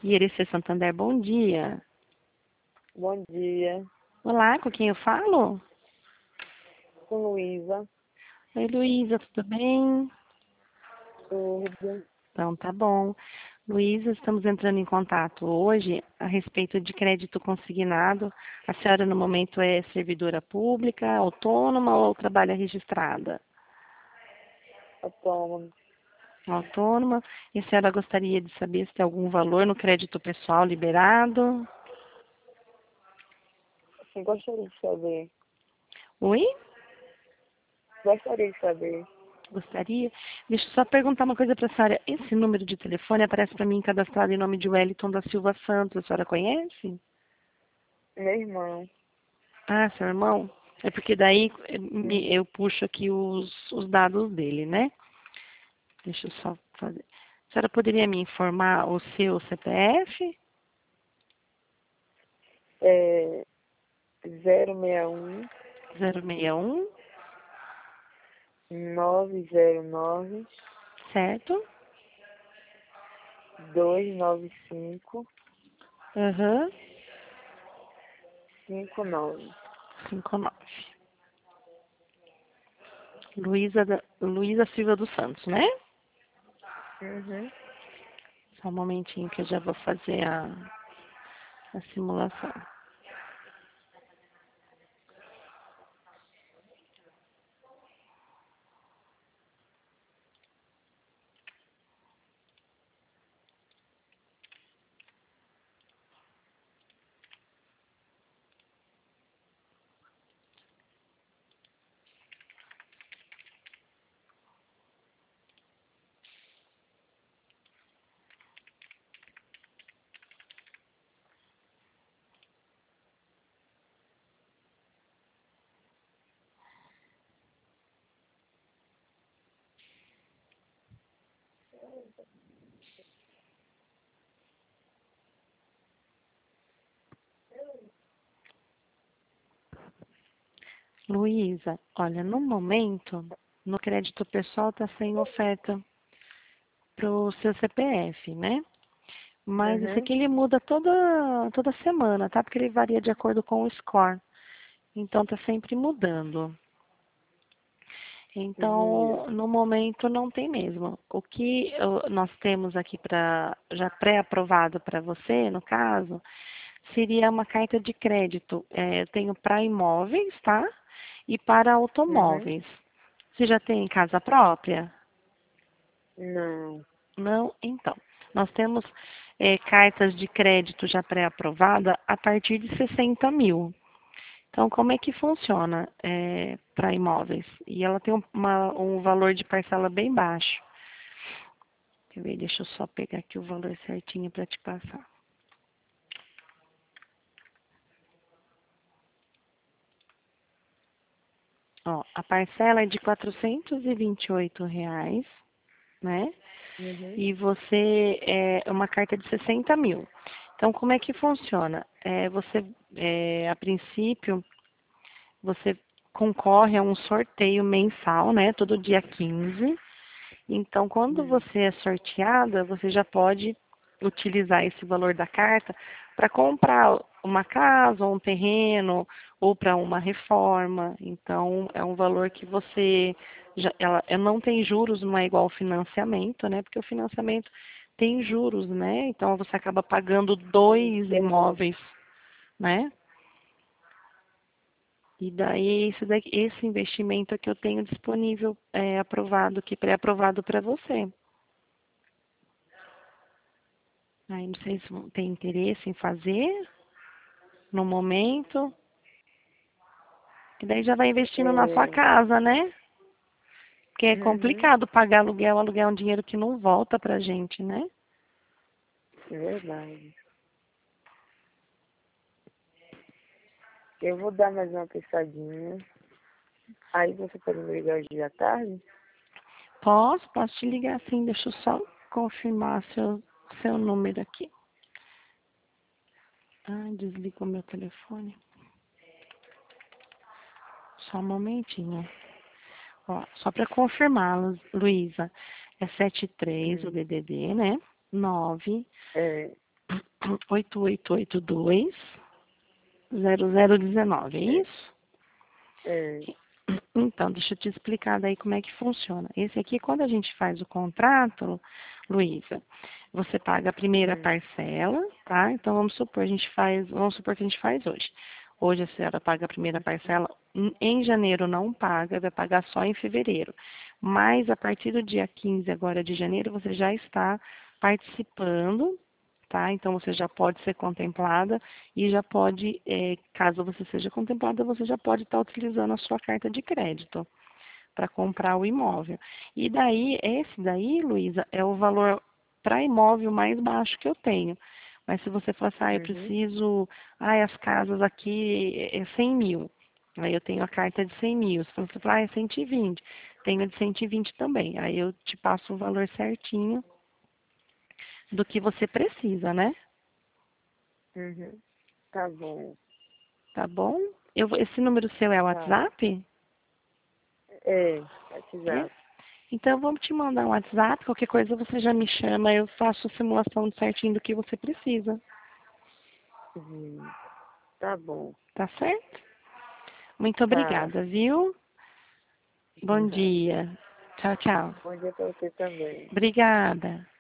IRC Santander, bom dia. Bom dia, Olá, com quem eu falo? com Luísa. Oi, Luísa, tudo bem? Tudo. Então, tá bom. Luísa, estamos entrando em contato hoje a respeito de crédito consignado. A senhora, no momento, é servidora pública, autônoma ou trabalha registrada? Autônomo. Autônoma. E a senhora gostaria de saber se tem algum valor no crédito pessoal liberado? Assim, gostaria de saber. Oi? Gostaria de saber. Gostaria? Deixa eu só perguntar uma coisa para a senhora. Esse número de telefone aparece para mim cadastrado em nome de Wellington da Silva Santos. A senhora conhece? Meu irmão. Ah, seu irmão? É porque daí Sim. eu puxo aqui os dados dele, né? Deixa eu só fazer. A senhora poderia me informar o seu CPF? É 061 061, 909 certo? 295 Aham, 59. 59. Luísa Silva dos Santos, né? Uhum. Só um momentinho que eu já vou fazer a simulação. Luísa, olha, no momento, no crédito pessoal está sem oferta para o seu CPF, né? Mas esse Uhum. aqui ele muda toda semana, tá? Porque ele varia de acordo com o score. Então tá sempre mudando. Entendi. Então, no momento não tem mesmo. O que nós temos aqui para já pré-aprovado para você, no caso, seria uma carta de crédito. Eu tenho para imóveis, tá? E para Uhum. automóveis. Você já tem casa própria? Não. Não? Então, nós temos cartas de crédito já pré-aprovada a partir de 60 mil. Então, como é que funciona para imóveis? E ela tem um valor de parcela bem baixo. Quer ver? Deixa eu só pegar aqui o valor certinho para te passar. Ó, a parcela é de R$ 428, né? Uhum. E você é uma carta de 60 mil. Então, como é que funciona? A princípio, você concorre a um sorteio mensal, né? Todo dia 15. Então, quando Uhum. você é sorteada, você já pode utilizar esse valor da carta para comprar uma casa, ou um terreno, ou para uma reforma. Então, é um valor que você ela não tem juros, não é igual ao financiamento, né? Porque o financiamento tem juros, né? Então, você acaba pagando dois Verdade. imóveis, né? E daí, esse investimento é que eu tenho disponível, aprovado aqui, pré-aprovado para você. Aí não sei se tem interesse em fazer no momento. E daí já vai investindo na sua É. casa, né? Porque é Uhum. complicado pagar aluguel, aluguel é um dinheiro que não volta pra gente, né? Verdade. Eu vou dar mais uma pensadinha. Aí você pode me ligar hoje à tarde? Posso te ligar sim, deixa eu só confirmar seu número aqui. Ai, desligou meu telefone. Só um momentinho. Ó, só para confirmar, Luísa, é 73 o Hum. DDD, né? 9 É. 8882-0019, é isso? É. Então, deixa eu te explicar daí como é que funciona. Esse aqui, quando a gente faz o contrato, Luísa, você paga a primeira parcela, tá? Então, vamos supor que a gente faz hoje. Hoje a senhora paga a primeira parcela, em janeiro não paga, vai pagar só em fevereiro. Mas a partir do dia 15 agora de janeiro, você já está participando, tá? Então você já pode ser contemplada e já pode, caso você seja contemplada, você já pode estar utilizando a sua carta de crédito para comprar o imóvel. E daí, esse daí, Luísa, é o valor para imóvel mais baixo que eu tenho. Mas se você falar assim, eu preciso, as casas aqui é 100 mil. Aí eu tenho a carta de 100 mil. Se você falar, é 120, tenho a de 120 também. Aí eu te passo o valor certinho do que você precisa, né? Uhum. Tá bom. Tá bom? Esse número seu é o Tá. WhatsApp? É, É? WhatsApp. Então, vamos te mandar um WhatsApp. Qualquer coisa você já me chama. Eu faço a simulação certinho do que você precisa. Uhum. Tá bom. Tá certo? Muito Tá. obrigada, viu? Bom dia. Tchau, tchau. Bom dia pra você também. Obrigada.